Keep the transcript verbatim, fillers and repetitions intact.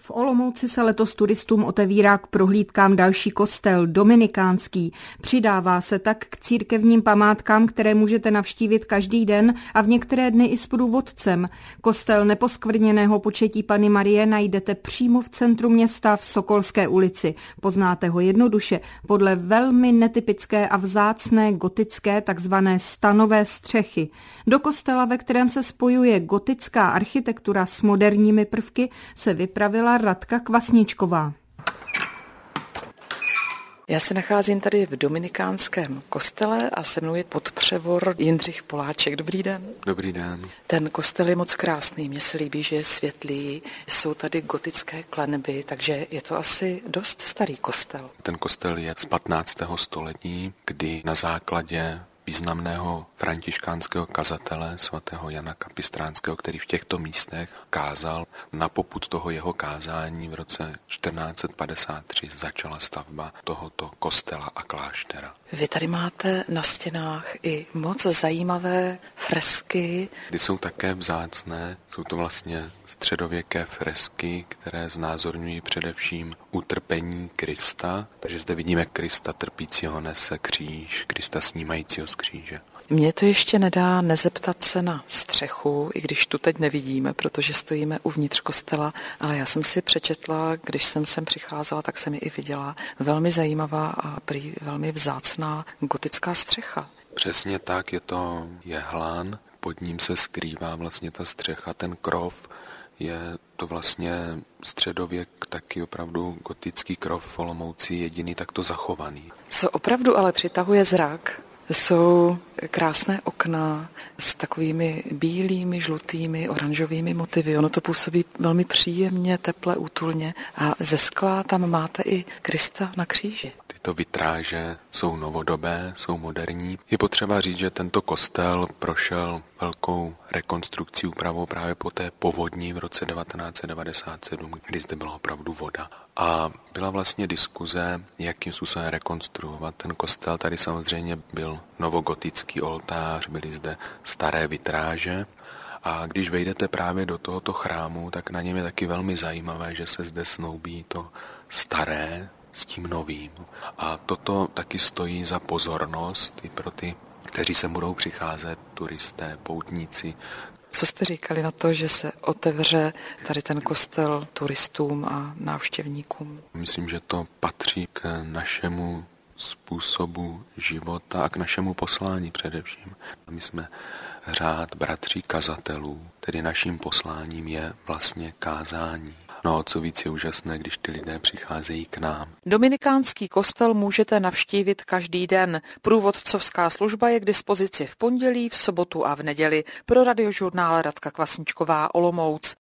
V Olomouci se letos turistům otevírá k prohlídkám další kostel, dominikánský. Přidává se tak k církevním památkám, které můžete navštívit každý den a v některé dny i s průvodcem. Kostel Neposkvrněného početí Panny Marie najdete přímo v centru města v Sokolské ulici. Poznáte ho jednoduše podle velmi netypické a vzácné gotické takzvané stanové střechy. Do kostela, ve kterém se spojuje gotická architektura s moderními prvky, se vypravila Radka Kvasničková. Já se nacházím tady v dominikánském kostele a se mnou je podpřevor Jindřich Poláček. Dobrý den. Dobrý den. Ten kostel je moc krásný, mně se líbí, že je světlý, jsou tady gotické klenby, takže je to asi dost starý kostel. Ten kostel je z patnáctého století, kdy na základě významného františkánského kazatele svatého Jana Kapistránského, který v těchto místech kázal. Na popud toho jeho kázání v roce čtrnáct set padesát tři začala stavba tohoto kostela a kláštera. Vy tady máte na stěnách i moc zajímavé fresky. Ty jsou také vzácné, jsou to vlastně středověké fresky, které znázorňují především utrpení Krista. Takže zde vidíme Krista trpícího nese kříž, Krista snímajícího z kříže. Mně to ještě nedá nezeptat se na střechu, i když tu teď nevidíme, protože stojíme uvnitř kostela, ale já jsem si přečetla, když jsem sem přicházela, tak jsem ji i viděla. Velmi zajímavá a prý velmi vzácná gotická střecha. Přesně tak, je to jehlán, pod ním se skrývá vlastně ta střecha, ten krov. Je to vlastně středověk, taky opravdu gotický krov v Olomouci, jediný takto zachovaný. Co opravdu ale přitahuje zrak, jsou krásné okna s takovými bílými, žlutými, oranžovými motivy. Ono to působí velmi příjemně, teple, útulně a ze skla tam máte i Krista na kříži. Tyto vitráže jsou novodobé, jsou moderní. Je potřeba říct, že tento kostel prošel velkou rekonstrukcí, úpravou právě po té povodni v roce devatenáct set devadesát sedm, kdy zde byla opravdu voda. A byla vlastně diskuze, jakým způsobem rekonstruovat ten kostel. Tady samozřejmě byl novogotický oltář, byly zde staré vitráže. A když vejdete právě do tohoto chrámu, tak na něm je taky velmi zajímavé, že se zde snoubí to staré s tím novým. A toto taky stojí za pozornost i pro ty, kteří se budou přicházet, turisté, poutníci. Co jste říkali na to, že se otevře tady ten kostel turistům a návštěvníkům? Myslím, že to patří k našemu způsobu života a k našemu poslání především. My jsme řád bratří kazatelů, tedy naším posláním je vlastně kázání. No, co víc je úžasné, když ty lidé přicházejí k nám. Dominikánský kostel můžete navštívit každý den. Průvodcovská služba je k dispozici v pondělí, v sobotu a v neděli. Pro Radiožurnál Radka Kvasničková, Olomouc.